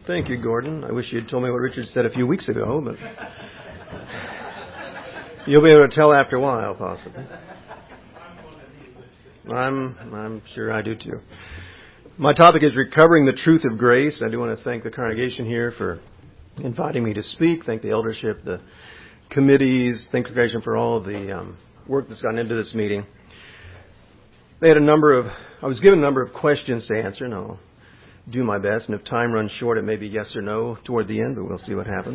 Thank you, Gordon. I wish you'd told me what Richard said a few weeks ago, but you'll be able to tell after a while, possibly. I'm sure I do too. My topic is recovering the truth of grace. I do want to thank the congregation here for inviting me to speak. Thank the eldership, the committees, thank the congregation for all of the work that's gone into this meeting. I was given a number of questions to answer, and I'll do my best. And if time runs short, it may be yes or no toward the end, but we'll see what happens.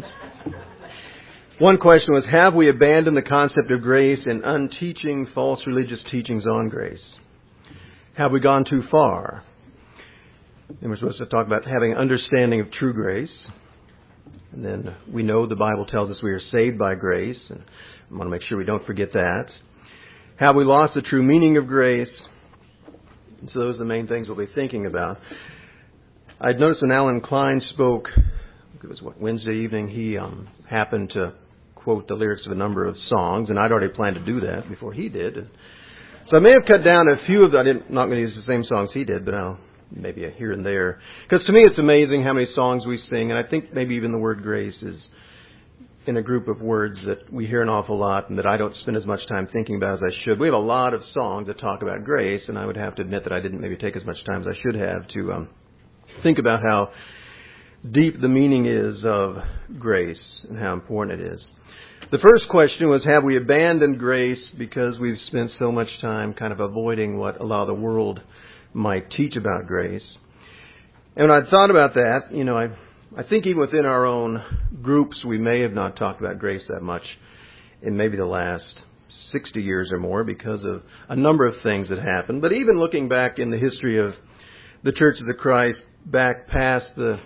One question was, have we abandoned the concept of grace in unteaching false religious teachings on grace? Have we gone too far? And we're supposed to talk about having understanding of true grace. And then we know the Bible tells us we are saved by grace. And I want to make sure we don't forget that. Have we lost the true meaning of grace? And so those are the main things we'll be thinking about. I'd noticed when Alan Klein spoke, it was Wednesday evening, he happened to quote the lyrics of a number of songs, and I'd already planned to do that before he did. So I may have cut down a few of them. I'm not going to use the same songs he did, but maybe a here and there. Because to me it's amazing how many songs we sing, and I think maybe even the word grace is in a group of words that we hear an awful lot and that I don't spend as much time thinking about as I should. We have a lot of songs that talk about grace, and I would have to admit that I didn't maybe take as much time as I should have to think about how deep the meaning is of grace and how important it is. The first question was, have we abandoned grace because we've spent so much time kind of avoiding what a lot of the world might teach about grace? And when I thought about that, I think even within our own groups, we may have not talked about grace that much in maybe the last 60 years or more because of a number of things that happened. But even looking back in the history of the Church of the Christ, back past the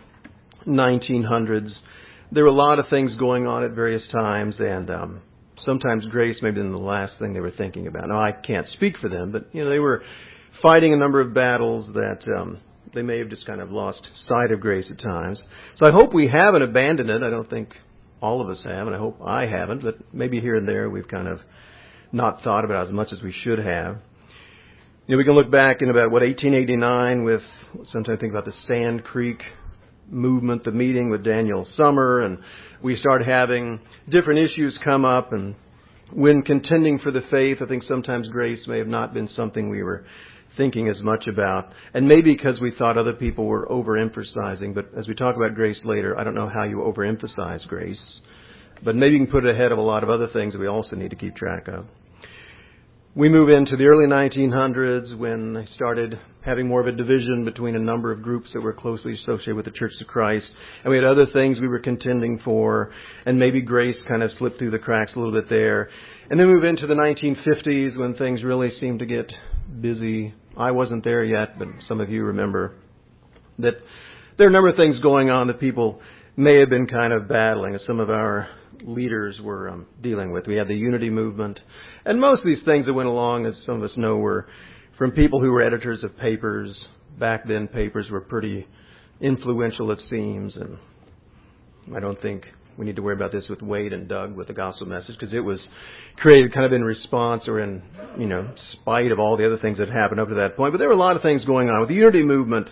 1900s, there were a lot of things going on at various times, and sometimes grace may have been the last thing they were thinking about. Now, I can't speak for them, but they were fighting a number of battles that they may have just kind of lost sight of grace at times. So I hope we haven't abandoned it. I don't think all of us have, and I hope I haven't, but maybe here and there we've kind of not thought about it as much as we should have. We can look back in about, 1889 with, sometimes think about the Sand Creek movement, the meeting with Daniel Summer, and we started having different issues come up, and when contending for the faith, I think sometimes grace may have not been something we were thinking as much about, and maybe because we thought other people were overemphasizing, but as we talk about grace later, I don't know how you overemphasize grace, but maybe you can put it ahead of a lot of other things that we also need to keep track of. We move into the early 1900s when they started having more of a division between a number of groups that were closely associated with the Church of Christ. And we had other things we were contending for, and maybe grace kind of slipped through the cracks a little bit there. And then we move into the 1950s when things really seemed to get busy. I wasn't there yet, but some of you remember that there are a number of things going on that people may have been kind of battling, as some of our leaders were dealing with. We had the Unity movement. And most of these things that went along, as some of us know, were from people who were editors of papers. Back then, papers were pretty influential, it seems. And I don't think we need to worry about this with Wade and Doug with the gospel message, because it was created kind of in response or in, spite of all the other things that happened up to that point. But there were a lot of things going on with the Unity movement.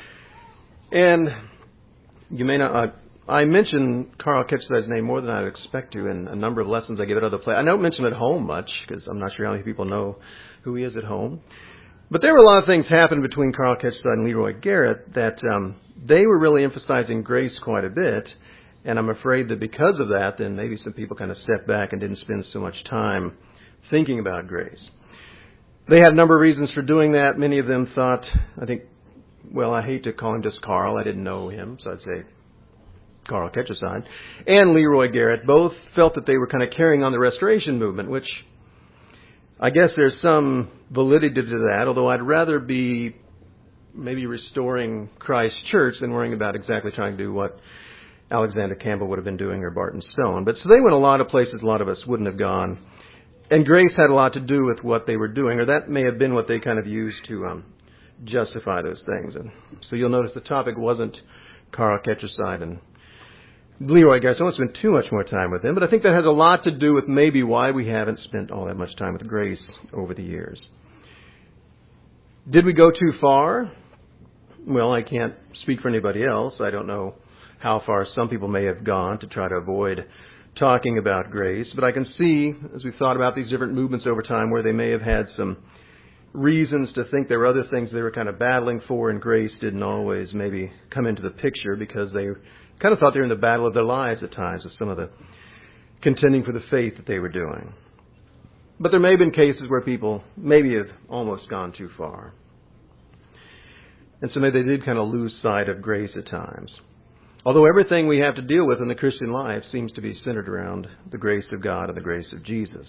And you may not... I mentioned Carl Ketcheside's name more than I would expect to in a number of lessons I give at other places. I don't mention him at home much because I'm not sure how many people know who he is at home. But there were a lot of things happening between Carl Ketcheside and Leroy Garrett that they were really emphasizing grace quite a bit. And I'm afraid that because of that, then maybe some people kind of stepped back and didn't spend so much time thinking about grace. They had a number of reasons for doing that. Many of them thought, I hate to call him just Carl. I didn't know him, so I'd say Carl Ketcheside, and Leroy Garrett both felt that they were kind of carrying on the Restoration movement, which I guess there's some validity to that, although I'd rather be maybe restoring Christ's church than worrying about exactly trying to do what Alexander Campbell would have been doing or Barton Stone. But so they went a lot of places a lot of us wouldn't have gone. And grace had a lot to do with what they were doing, or that may have been what they kind of used to justify those things. And so you'll notice the topic wasn't Carl Ketcheside and Leroy Garrett. I won't spend too much more time with him, but I think that has a lot to do with maybe why we haven't spent all that much time with grace over the years. Did we go too far? Well, I can't speak for anybody else. I don't know how far some people may have gone to try to avoid talking about grace. But I can see, as we've thought about these different movements over time, where they may have had some reasons to think there were other things they were kind of battling for, and grace didn't always maybe come into the picture because they kind of thought they were in the battle of their lives at times with some of the contending for the faith that they were doing. But there may have been cases where people maybe have almost gone too far. And so maybe they did kind of lose sight of grace at times. Although everything we have to deal with in the Christian life seems to be centered around the grace of God and the grace of Jesus.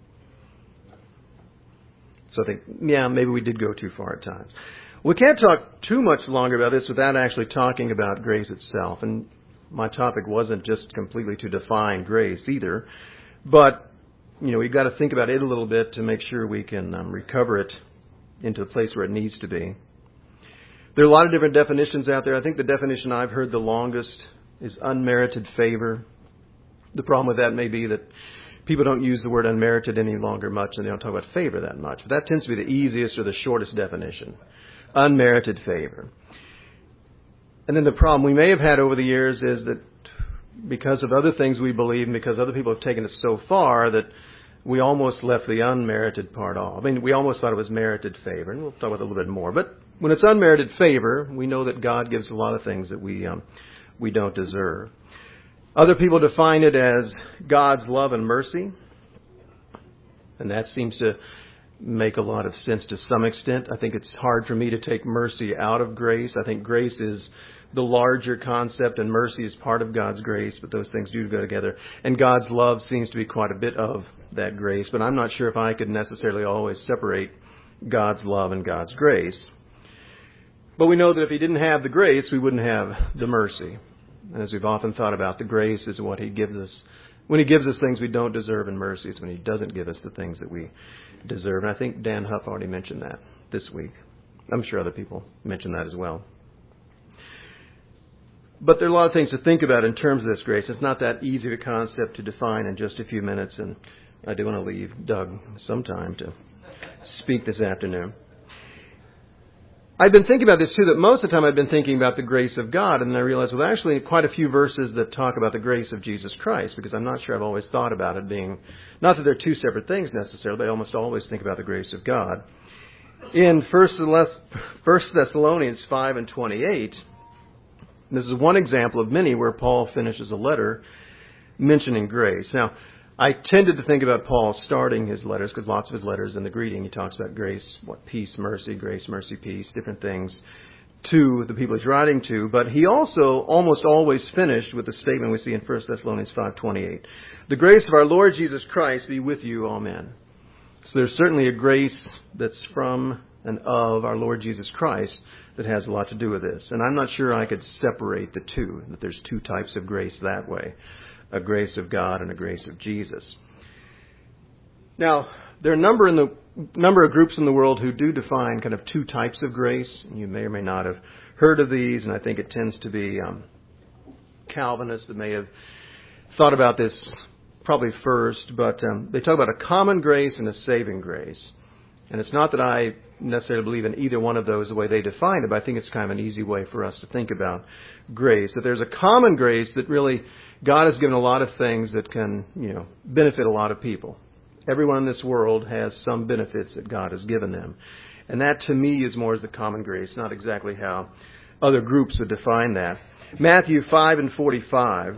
So I think, maybe we did go too far at times. We can't talk too much longer about this without actually talking about grace itself. And my topic wasn't just completely to define grace either, but we've got to think about it a little bit to make sure we can recover it into the place where it needs to be. There are a lot of different definitions out there. I think the definition I've heard the longest is unmerited favor. The problem with that may be that people don't use the word unmerited any longer much, and they don't talk about favor that much. But that tends to be the easiest or the shortest definition. Unmerited favor. And then the problem we may have had over the years is that because of other things we believe and because other people have taken it so far that we almost left the unmerited part off. I mean, we almost thought it was merited favor, and we'll talk about it a little bit more. But when it's unmerited favor, we know that God gives a lot of things that we don't deserve. Other people define it as God's love and mercy, and that seems to make a lot of sense to some extent. I think it's hard for me to take mercy out of grace. I think grace is the larger concept, and mercy is part of God's grace, but those things do go together. And God's love seems to be quite a bit of that grace, but I'm not sure if I could necessarily always separate God's love and God's grace. But we know that if He didn't have the grace, we wouldn't have the mercy. And as we've often thought about, the grace is what He gives us. When He gives us things we don't deserve, and mercy is when He doesn't give us the things that we deserve. And I think Dan Huff already mentioned that this week. I'm sure other people mentioned that as well. But there are a lot of things to think about in terms of this grace. It's not that easy a concept to define in just a few minutes, and I do want to leave Doug some time to speak this afternoon. I've been thinking about this too, that most of the time I've been thinking about the grace of God, and then I realized, well, actually quite a few verses that talk about the grace of Jesus Christ, because I'm not sure I've always thought about it being, not that they're two separate things necessarily, but I almost always think about the grace of God. In 1 Thessalonians 5 and 28, this is one example of many where Paul finishes a letter mentioning grace. Now, I tended to think about Paul starting his letters, because lots of his letters in the greeting, he talks about grace, peace, mercy, grace, mercy, peace, different things to the people he's writing to. But he also almost always finished with the statement we see in 1 Thessalonians 5:28. The grace of our Lord Jesus Christ be with you, amen. So there's certainly a grace that's from and of our Lord Jesus Christ that has a lot to do with this. And I'm not sure I could separate the two, that there's two types of grace that way. A grace of God and a grace of Jesus. Now, there are a number of groups in the world who do define kind of two types of grace. You may or may not have heard of these, and I think it tends to be Calvinists that may have thought about this probably first, but they talk about a common grace and a saving grace. And it's not that I necessarily believe in either one of those the way they define it, but I think it's kind of an easy way for us to think about grace. That there's a common grace that really God has given a lot of things that can, benefit a lot of people. Everyone in this world has some benefits that God has given them. And that to me is more as the common grace, not exactly how other groups would define that. Matthew 5 and 45,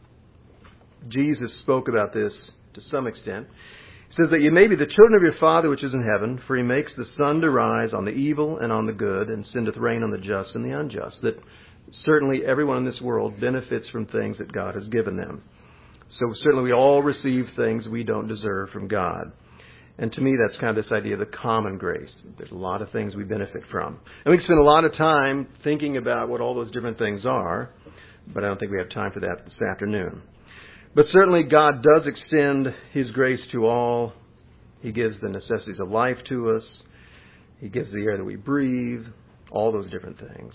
Jesus spoke about this to some extent. It says that you may be the children of your Father which is in heaven, for He makes the sun to rise on the evil and on the good, and sendeth rain on the just and the unjust. That certainly everyone in this world benefits from things that God has given them. So certainly we all receive things we don't deserve from God. And to me that's kind of this idea of the common grace. There's a lot of things we benefit from. And we can spend a lot of time thinking about what all those different things are, but I don't think we have time for that this afternoon. But certainly God does extend His grace to all. He gives the necessities of life to us. He gives the air that we breathe, all those different things.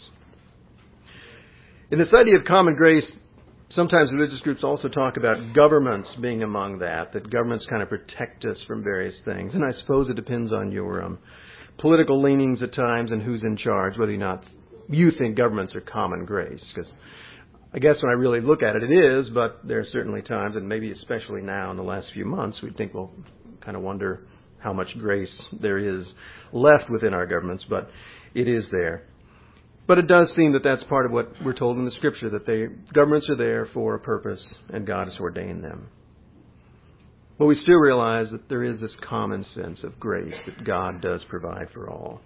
In this idea of common grace, sometimes religious groups also talk about governments being among that governments kind of protect us from various things. And I suppose it depends on your political leanings at times and who's in charge, whether or not you think governments are common grace. Because I guess when I really look at it, it is, but there are certainly times, and maybe especially now in the last few months, we think we'll kind of wonder how much grace there is left within our governments, but it is there. But it does seem that that's part of what we're told in the Scripture, that governments are there for a purpose, and God has ordained them. But we still realize that there is this common sense of grace, that God does provide for all.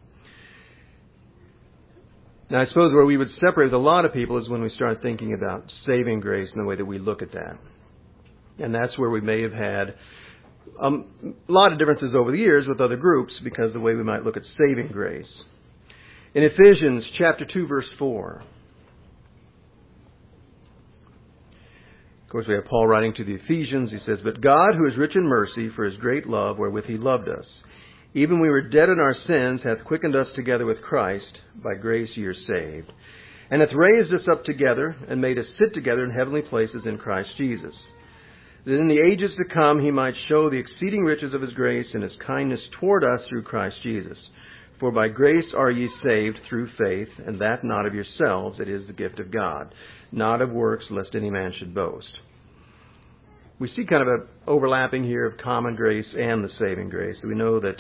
Now, I suppose where we would separate with a lot of people is when we start thinking about saving grace and the way that we look at that. And that's where we may have had a lot of differences over the years with other groups because of the way we might look at saving grace. In Ephesians chapter 2, verse 4, of course, we have Paul writing to the Ephesians. He says, "But God, who is rich in mercy, for his great love wherewith he loved us, even we were dead in our sins, hath quickened us together with Christ. By grace ye are saved. And hath raised us up together, and made us sit together in heavenly places in Christ Jesus, that in the ages to come he might show the exceeding riches of his grace and his kindness toward us through Christ Jesus. For by grace are ye saved through faith, and that not of yourselves, it is the gift of God, not of works, lest any man should boast." We see kind of an overlapping here of common grace and the saving grace. We know that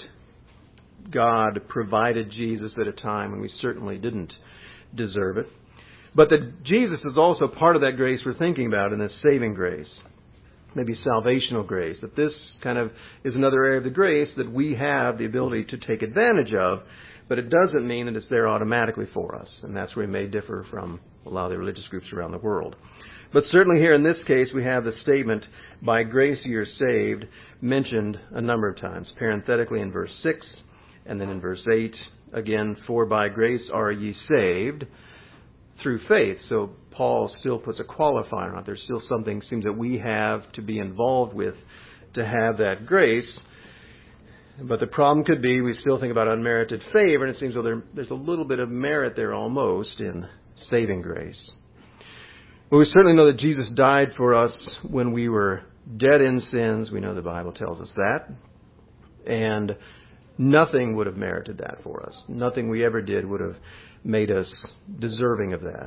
God provided Jesus at a time when we certainly didn't deserve it. But that Jesus is also part of that grace we're thinking about in this saving grace. Maybe salvational grace. That this kind of is another area of the grace that we have the ability to take advantage of, but it doesn't mean that it's there automatically for us. And that's where we may differ from a lot of the religious groups around the world. But certainly here in this case we have the statement, "By grace ye are saved," mentioned a number of times. Parenthetically in verse 6, and then in verse 8, again, "For by grace are ye saved through faith." So Paul still puts a qualifier on it. There's still something seems that we have to be involved with to have that grace. But the problem could be we still think about unmerited favor, and it seems there's a little bit of merit there almost in saving grace. But we certainly know that Jesus died for us when we were dead in sins. We know the Bible tells us that. And nothing would have merited that for us. Nothing we ever did would have made us deserving of that.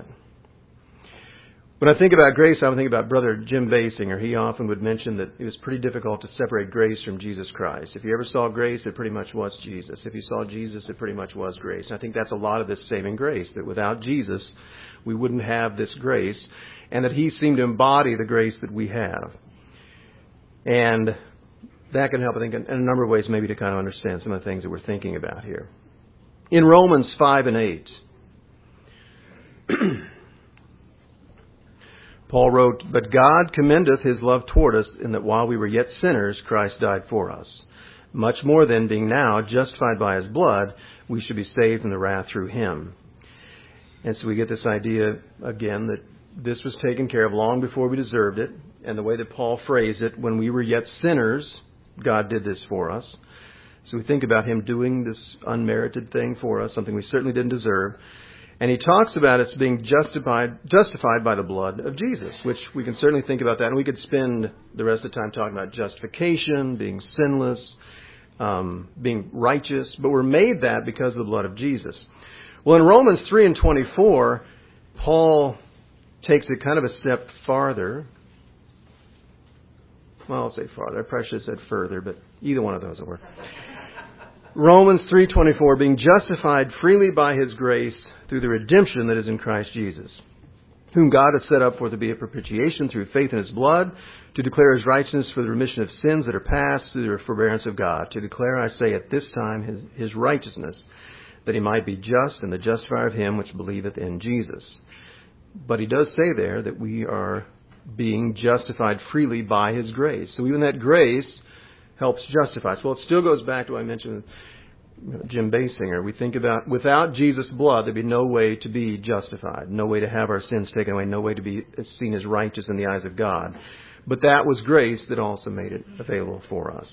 When I think about grace, I would think about Brother Jim Basinger. He often would mention that it was pretty difficult to separate grace from Jesus Christ. If you ever saw grace, it pretty much was Jesus. If you saw Jesus, it pretty much was grace. And I think that's a lot of this saving grace, that without Jesus, we wouldn't have this grace, and that he seemed to embody the grace that we have. And that can help, I think, in a number of ways maybe to kind of understand some of the things that we're thinking about here. In Romans 5 and 8, Paul wrote, "But God commendeth his love toward us, in that while we were yet sinners, Christ died for us. Much more then, being now justified by his blood, we should be saved from the wrath through him." And so we get this idea, again, that this was taken care of long before we deserved it. And the way that Paul phrased it, when we were yet sinners, God did this for us. So we think about him doing this unmerited thing for us, something we certainly didn't deserve. And he talks about us being justified by the blood of Jesus, which we can certainly think about that. And we could spend the rest of the time talking about justification, being sinless, being righteous. But we're made that because of the blood of Jesus. Well, in Romans 3 and 24, Paul takes it kind of a step farther. Well, I'll say farther. I probably should have said further, but either one of those will work. Romans 3:24, "Being justified freely by his grace through the redemption that is in Christ Jesus, whom God has set up for to be a propitiation through faith in his blood, to declare his righteousness for the remission of sins that are past through the forbearance of God, to declare, I say, at this time his righteousness, that he might be just and the justifier of him which believeth in Jesus." But he does say there that we are being justified freely by his grace. So even that grace helps justify us. Well, it still goes back to what I mentioned with Jim Basinger. We think about without Jesus' blood, there'd be no way to be justified, no way to have our sins taken away, no way to be seen as righteous in the eyes of God. But that was grace that also made it available for us.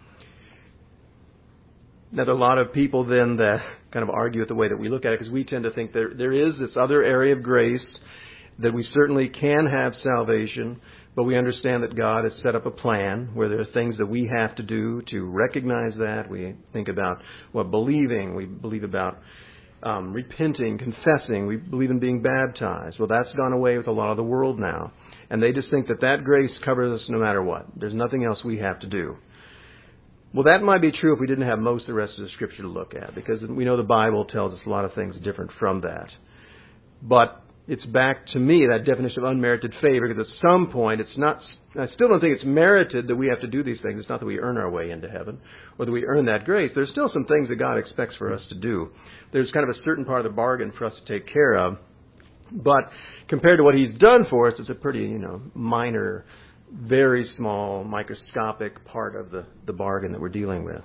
Now, there are a lot of people then that kind of argue with the way that we look at it, because we tend to think there is this other area of grace that we certainly can have salvation, but we understand that God has set up a plan where there are things that we have to do to recognize that. We think about believing. We believe about repenting, confessing. We believe in being baptized. Well, that's gone away with a lot of the world now. And they just think that that grace covers us no matter what. There's nothing else we have to do. Well, that might be true if we didn't have most of the rest of the Scripture to look at, because we know the Bible tells us a lot of things different from that. But it's back to me, that definition of unmerited favor, because at some point it's not, I still don't think it's merited that we have to do these things. It's not that we earn our way into heaven or that we earn that grace. There's still some things that God expects for us to do. There's kind of a certain part of the bargain for us to take care of. But compared to what He's done for us, it's a pretty, minor, very small, microscopic part of the bargain that we're dealing with.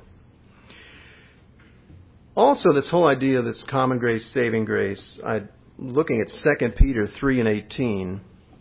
Also, this whole idea of this common grace, saving grace, I'm looking at 2 Peter 3 and 18.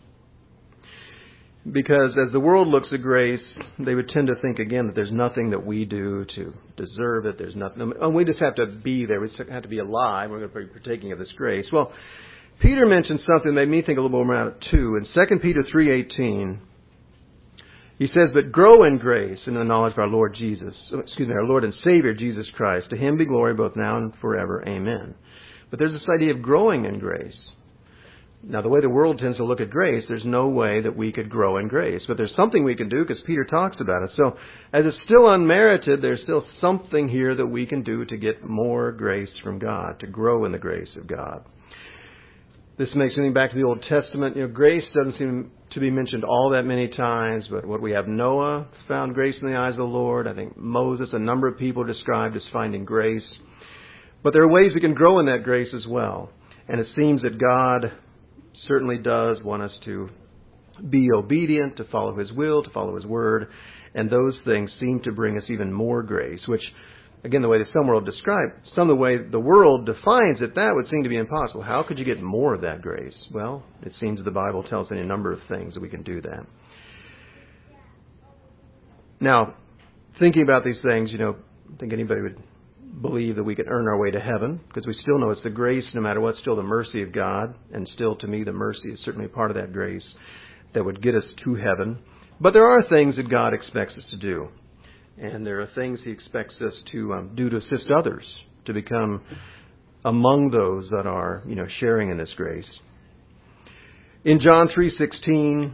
Because as the world looks at grace, they would tend to think again that there's nothing that we do to deserve it. There's nothing. And we just have to be there. We just have to be alive. We're going to be partaking of this grace. Well, Peter mentioned something that made me think a little more about it too. In 2 Peter 3:18, he says, "But grow in grace and in the knowledge of our Lord and Savior Jesus Christ. To Him be glory both now and forever. Amen." But there's this idea of growing in grace. Now, the way the world tends to look at grace, there's no way that we could grow in grace. But there's something we can do because Peter talks about it. So, as it's still unmerited, there's still something here that we can do to get more grace from God, to grow in the grace of God. This makes me think back to the Old Testament. Grace doesn't seem to be mentioned all that many times, but what we have, Noah found grace in the eyes of the Lord. I think Moses, a number of people described as finding grace. But there are ways we can grow in that grace as well. And it seems that God certainly does want us to be obedient, to follow His will, to follow His word, and those things seem to bring us even more grace, which, again, the way the some of the way the world defines it, that would seem to be impossible. How could you get more of that grace? Well, it seems the Bible tells us any number of things that we can do that. Now, thinking about these things, I think anybody would believe that we can earn our way to heaven, because we still know it's the grace, no matter what, still the mercy of God, and still, to me, the mercy is certainly part of that grace that would get us to heaven. But there are things that God expects us to do, and there are things He expects us to do to assist others to become among those that are, sharing in this grace. In John 3:16,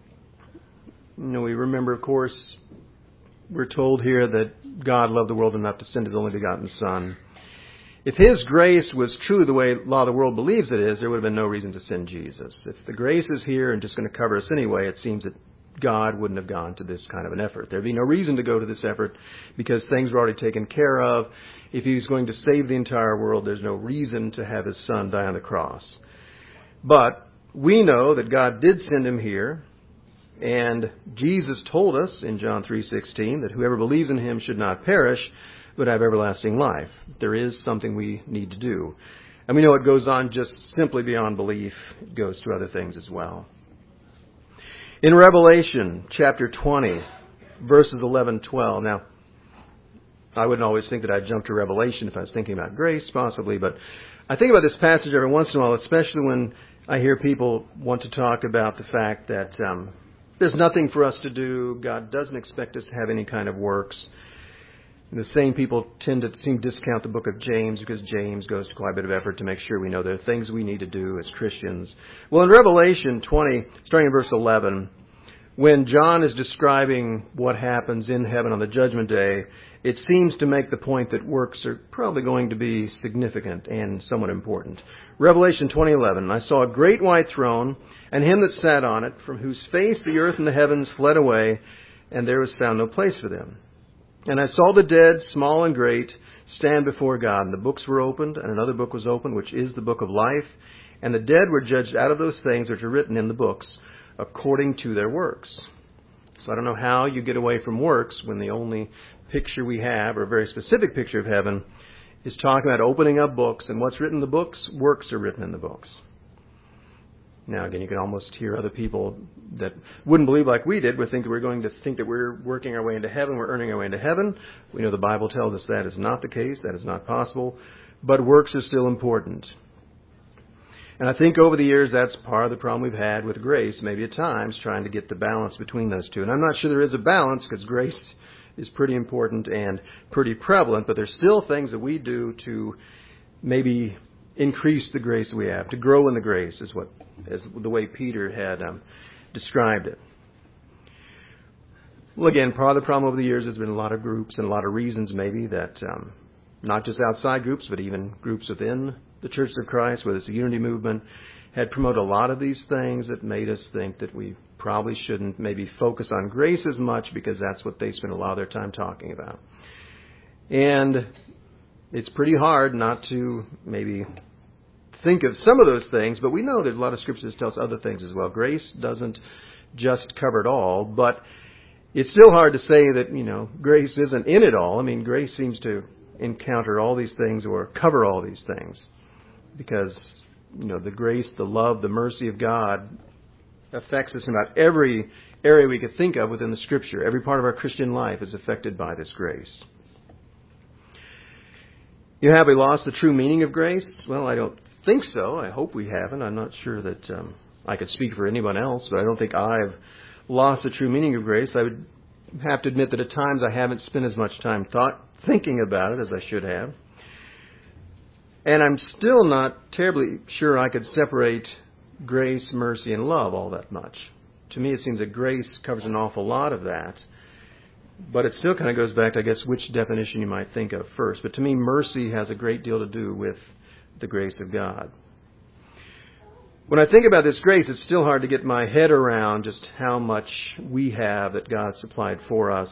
we remember, of course, we're told here that God loved the world enough to send His only begotten Son. If His grace was true the way a lot of the world believes it is, there would have been no reason to send Jesus. If the grace is here and just going to cover us anyway, it seems that God wouldn't have gone to this kind of an effort. There'd be no reason to go to this effort because things were already taken care of. If He was going to save the entire world, there's no reason to have His Son die on the cross. But we know that God did send Him here. And Jesus told us in John 3:16 that whoever believes in Him should not perish, but have everlasting life. There is something we need to do. And we know it goes on just simply beyond belief. It goes to other things as well. In Revelation chapter 20, verses 11-12. Now, I wouldn't always think that I'd jump to Revelation if I was thinking about grace, possibly, but I think about this passage every once in a while, especially when I hear people want to talk about the fact that there's nothing for us to do. God doesn't expect us to have any kind of works. And the same people tend to discount the book of James because James goes to quite a bit of effort to make sure we know there are things we need to do as Christians. Well, in Revelation 20, starting in verse 11, when John is describing what happens in heaven on the judgment day, it seems to make the point that works are probably going to be significant and somewhat important. Revelation 20:11, I saw a great white throne, and Him that sat on it, from whose face the earth and the heavens fled away, and there was found no place for them. And I saw the dead, small and great, stand before God, and the books were opened, and another book was opened, which is the book of life. And the dead were judged out of those things which are written in the books, according to their works. So I don't know how you get away from works when the only picture we have, or a very specific picture of heaven, is talking about opening up books, and what's written in the books? Works are written in the books. Now, again, you can almost hear other people that wouldn't believe like we did, would think that we're going to think that we're working our way into heaven, we're earning our way into heaven. We know the Bible tells us that is not the case, that is not possible, but works are still important. And I think over the years that's part of the problem we've had with grace, maybe at times, trying to get the balance between those two. And I'm not sure there is a balance, because grace is pretty important and pretty prevalent, but there's still things that we do to maybe increase the grace we have, to grow in the grace is the way Peter had described it. Well, again, part of the problem over the years has been a lot of groups and a lot of reasons maybe that not just outside groups, but even groups within the Church of Christ, whether it's the unity movement, had promoted a lot of these things that made us think that we probably shouldn't maybe focus on grace as much because that's what they spend a lot of their time talking about. And it's pretty hard not to maybe think of some of those things, but we know there's a lot of scriptures that tell us other things as well. Grace doesn't just cover it all, but it's still hard to say that, grace isn't in it all. I mean, grace seems to encounter all these things or cover all these things because, the grace, the love, the mercy of God affects us in about every area we could think of within the Scripture. Every part of our Christian life is affected by this grace. Have we lost the true meaning of grace? Well, I don't think so. I hope we haven't. I'm not sure that I could speak for anyone else, but I don't think I've lost the true meaning of grace. I would have to admit that at times I haven't spent as much time thinking about it as I should have. And I'm still not terribly sure I could separate grace, mercy, and love all that much. To me, it seems that grace covers an awful lot of that. But it still kind of goes back to, I guess, which definition you might think of first. But to me, mercy has a great deal to do with the grace of God. When I think about this grace, it's still hard to get my head around just how much we have that God supplied for us.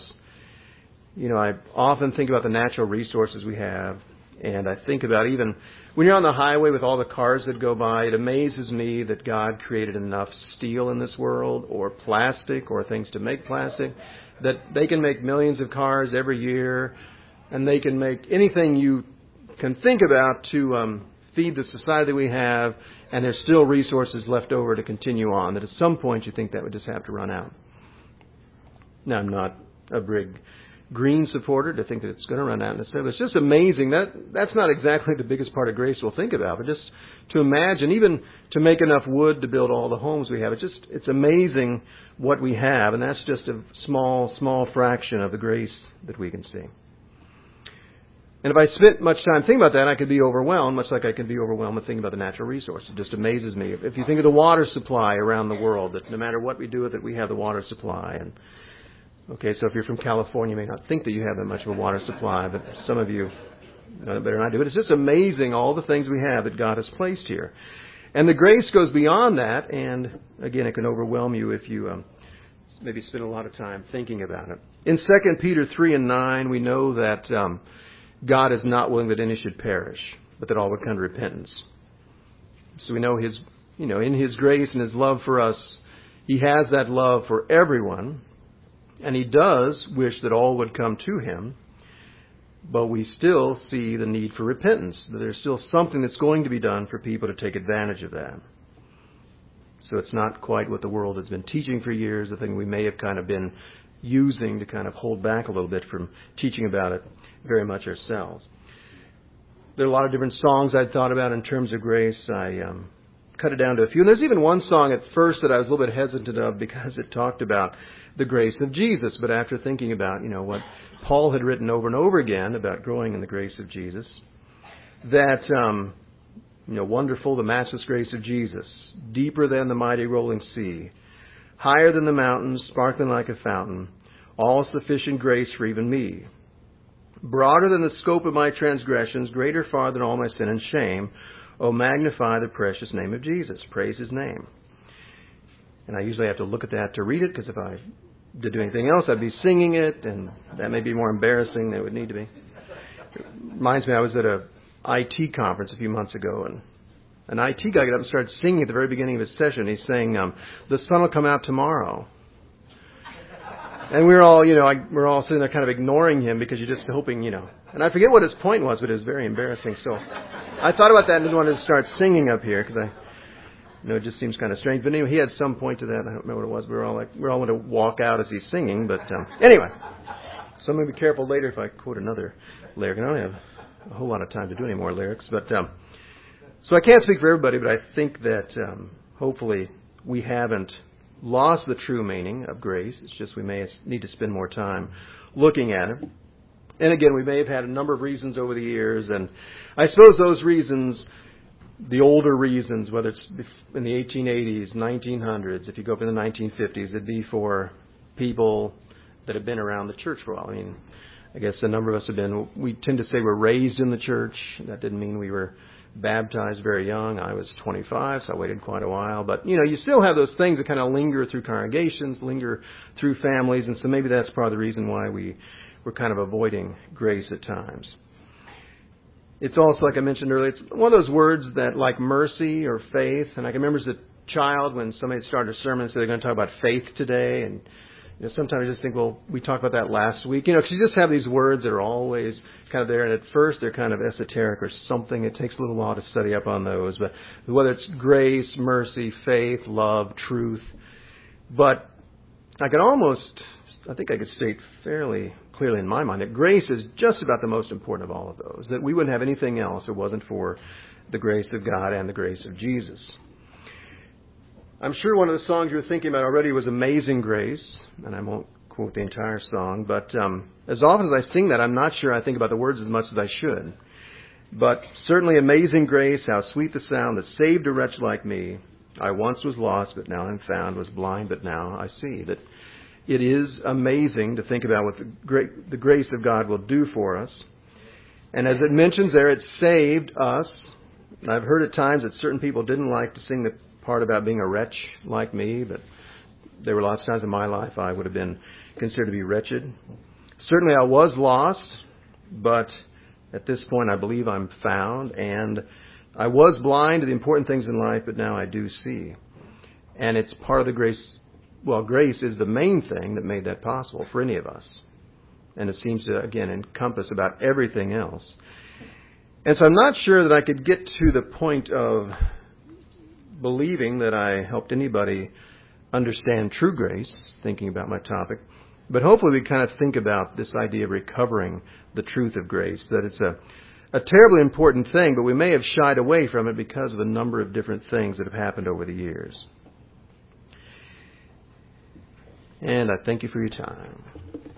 I often think about the natural resources we have. And I think about even when you're on the highway with all the cars that go by, it amazes me that God created enough steel in this world or plastic or things to make plastic that they can make millions of cars every year and they can make anything you can think about to feed the society we have, and there's still resources left over to continue on, that at some point you think that would just have to run out. Now, I'm not a big green supporter to think that it's going to run out in a second. It's just amazing. That's not exactly the biggest part of grace we'll think about, but just to imagine, even to make enough wood to build all the homes we have, it's amazing what we have, and that's just a small fraction of the grace that we can see. And if I spent much time thinking about that, I could be overwhelmed, much like I can be overwhelmed with thinking about the natural resources. It just amazes me. If you think of the water supply around the world, that no matter what we do with it, we have the water supply. And okay, so if you're from California, you may not think that you have that much of a water supply, but some of you know it better than I do. But it's just amazing all the things we have that God has placed here. And the grace goes beyond that, and again, it can overwhelm you if you maybe spend a lot of time thinking about it. In 2 Peter 3:9, we know that God is not willing that any should perish, but that all would come to repentance. So we know in His grace and His love for us, He has that love for everyone, and He does wish that all would come to Him, but we still see the need for repentance, that there's still something that's going to be done for people to take advantage of that. So it's not quite what the world has been teaching for years, the thing we may have kind of been using to kind of hold back a little bit from teaching about it very much ourselves. There are a lot of different songs I'd thought about in terms of grace. I cut it down to a few. And there's even one song at first that I was a little bit hesitant of because it talked about the grace of Jesus. But after thinking about, what Paul had written over and over again about growing in the grace of Jesus, that, wonderful, the matchless grace of Jesus, deeper than the mighty rolling sea, higher than the mountains, sparkling like a fountain, all sufficient grace for even me. Broader than the scope of my transgressions, greater far than all my sin and shame, oh, magnify the precious name of Jesus. Praise His name. And I usually have to look at that to read it, because if I did do anything else, I'd be singing it, and that may be more embarrassing than it would need to be. It reminds me, I was at a IT conference a few months ago, and an IT guy got up and started singing at the very beginning of his session. He's saying, the sun will come out tomorrow. And we're all sitting there kind of ignoring him because you're just hoping, And I forget what his point was, but it was very embarrassing. So I thought about that and didn't want to start singing up here because it just seems kind of strange. But anyway, he had some point to that. I don't remember what it was. We were all going to walk out as he's singing. But anyway, so I'm going to be careful later if I quote another lyric. I don't have a whole lot of time to do any more lyrics. But so I can't speak for everybody, but I think that hopefully we haven't lost the true meaning of grace. It's just we may need to spend more time looking at it. And again, we may have had a number of reasons over the years, and I suppose those reasons the older reasons, whether it's in the 1880s, 1900s, if you go up in the 1950s, it'd be for people that have been around the church for a while. I mean, I guess a number of us we tend to say we're raised in the church. That didn't mean we were baptized very young. I was 25, so I waited quite a while. But, you still have those things that kind of linger through congregations, linger through families, and so maybe that's part of the reason why we're kind of avoiding grace at times. It's also, like I mentioned earlier, it's one of those words that, like mercy or faith, and I can remember as a child when somebody started a sermon and said they're going to talk about faith today, and sometimes I just think, well, we talked about that last week. Because you just have these words that are always kind of there, and at first they're kind of esoteric or something. It takes a little while to study up on those. But whether it's grace, mercy, faith, love, truth. But I think I could state fairly clearly in my mind that grace is just about the most important of all of those. That we wouldn't have anything else if it wasn't for the grace of God and the grace of Jesus. I'm sure one of the songs you were thinking about already was Amazing Grace, and I won't quote the entire song, but as often as I sing that, I'm not sure I think about the words as much as I should. But certainly Amazing Grace, how sweet the sound that saved a wretch like me. I once was lost, but now I'm found, was blind, but now I see. That it is amazing to think about what the grace of God will do for us. And as it mentions there, it saved us. And I've heard at times that certain people didn't like to sing the part about being a wretch like me, but there were lots of times in my life I would have been considered to be wretched. Certainly I was lost, but at this point I believe I'm found, and I was blind to the important things in life, but now I do see. And it's part of the grace. Well, grace is the main thing that made that possible for any of us. And it seems to, again, encompass about everything else. And so I'm not sure that I could get to the point of believing that I helped anybody understand true grace, thinking about my topic. But hopefully we kind of think about this idea of recovering the truth of grace, that it's a terribly important thing, but we may have shied away from it because of a number of different things that have happened over the years. And I thank you for your time.